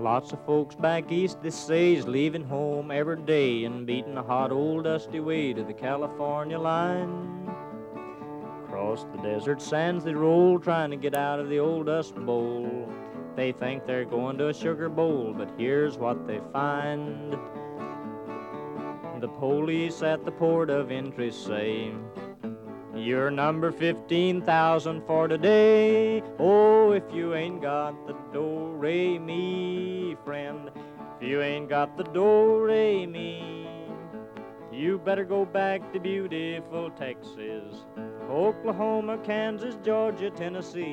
Lots of folks back east, they say, is leaving home every day and beating a hot old dusty way to the California line. Across the desert sands they roll, trying to get out of the old dust bowl. They think they're going to a sugar bowl, but here's what they find. The police at the port of entry say, "You're number 15,000 for today. Oh, if you ain't got the do-re-mi, friend, if you ain't got the do-re-mi, you better go back to beautiful Texas, Oklahoma, Kansas, Georgia, Tennessee."